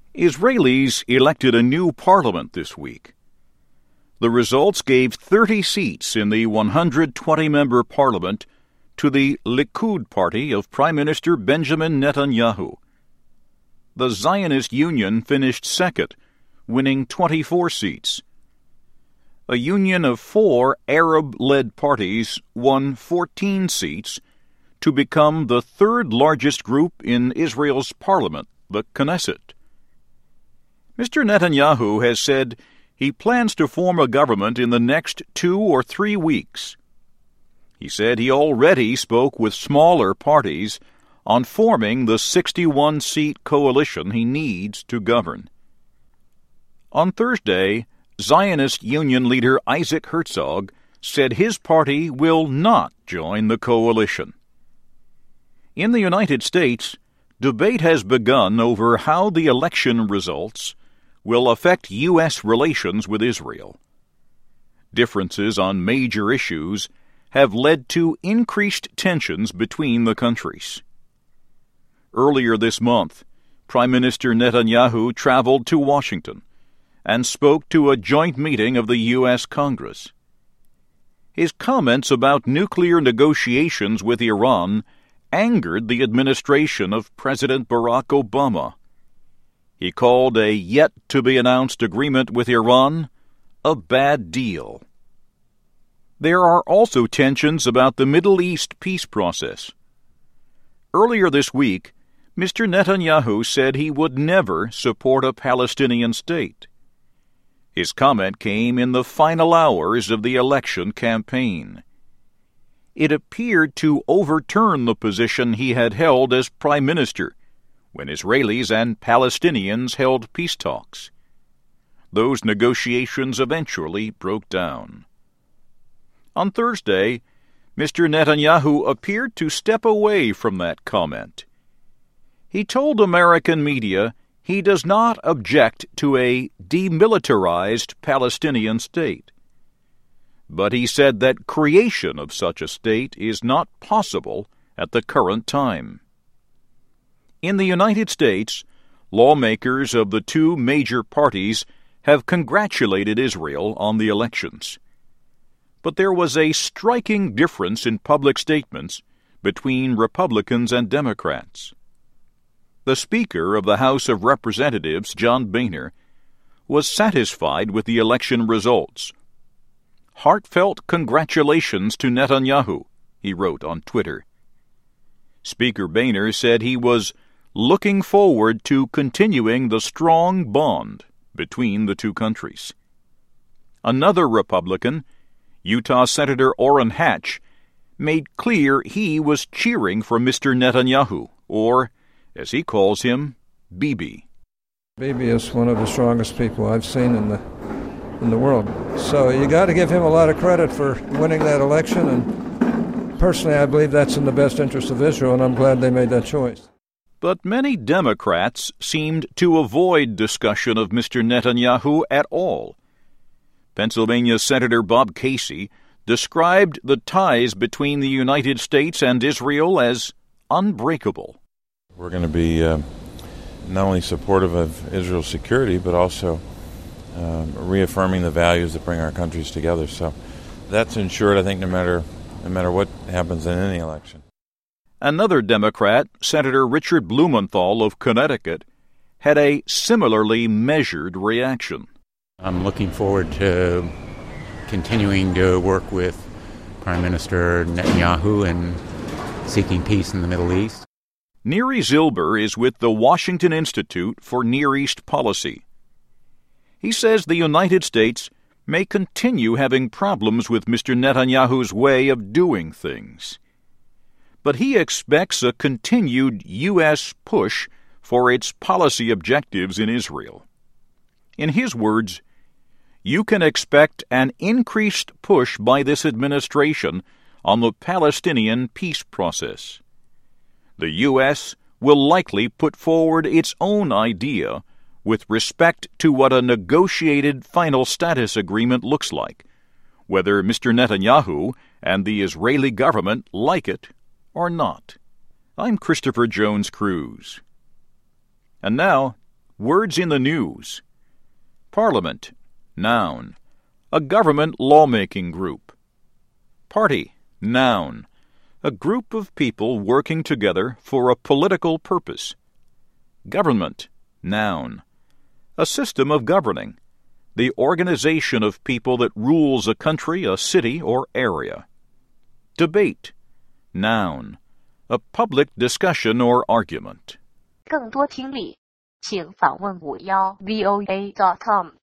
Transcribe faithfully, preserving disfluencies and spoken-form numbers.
Israelis elected a new parliament this week. The results gave thirty seats in the one hundred twenty member parliament to the Likud party of Prime Minister Benjamin Netanyahu. The Zionist Union finished second, winning twenty-four seats. A union of four Arab-led parties won fourteen seats to become the third largest group in Israel's parliament, the Knesset. Mister Netanyahu has said he plans to form a government in the next two or three weeks. He said he already spoke with smaller parties on forming the sixty-one seat coalition he needs to govern. On Thursday, Zionist Union leader Isaac Herzog said his party will not join the coalition. In the United States, debate has begun over how the election results will affect U S relations with Israel. Differences on major issues have led to increased tensions between the countries. Earlier this month, Prime Minister Netanyahu traveled to Washington and spoke to a joint meeting of the U S Congress. His comments about nuclear negotiations with Iran angered the administration of President Barack Obama. He called a yet-to-be-announced agreement with Iran a bad deal. There are also tensions about the Middle East peace process. Earlier this week, Mister Netanyahu said he would never support a Palestinian state. His comment came in the final hours of the election campaign. It appeared to overturn the position he had held as prime minister when Israelis and Palestinians held peace talks. Those negotiations eventually broke down. On Thursday, Mister Netanyahu appeared to step away from that comment. He told American media he does not object to a demilitarized Palestinian state. But he said that creation of such a state is not possible at the current time. In the United States, lawmakers of the two major parties have congratulated Israel on the elections. But there was a striking difference in public statements between Republicans and Democrats. The Speaker of the House of Representatives, John Boehner, was satisfied with the election results. "Heartfelt congratulations to Netanyahu," he wrote on Twitter. Speaker Boehner said he was looking forward to continuing the strong bond between the two countries. Another Republican, Utah Senator Orrin Hatch, made clear he was cheering for Mister Netanyahu, or, as he calls him, Bibi. Bibi is one of the strongest people I've seen in the in the world. So you got to give him a lot of credit for winning that election, and personally I believe that's in the best interest of Israel, and I'm glad they made that choice. But many Democrats seemed to avoid discussion of Mister Netanyahu at all. Pennsylvania Senator Bob Casey described the ties between the United States and Israel as unbreakable. We're going to be uh, not only supportive of Israel's security, but also uh, reaffirming the values that bring our countries together. So that's ensured, I think, no matter no matter what happens in any election. Another Democrat, Senator Richard Blumenthal of Connecticut, had a similarly measured reaction. I'm looking forward to continuing to work with Prime Minister Netanyahu and seeking peace in the Middle East. Neri Zilber is with the Washington Institute for Near East Policy. He says the United States may continue having problems with Mister Netanyahu's way of doing things. But he expects a continued U S push for its policy objectives in Israel. In his words, "You can expect an increased push by this administration on the Palestinian peace process. The U S will likely put forward its own idea with respect to what a negotiated final status agreement looks like, whether Mister Netanyahu and the Israeli government like it or not." I'm Christopher Jones Cruz. And now, Words in the news. Parliament, noun. A government lawmaking group. Party, noun. A group of people working together for a political purpose. Government, noun. A system of governing. The organization of people that rules a country, a city, or area. Debate, noun. A public discussion or argument. 更多听力，请访问五幺 V O A dot com。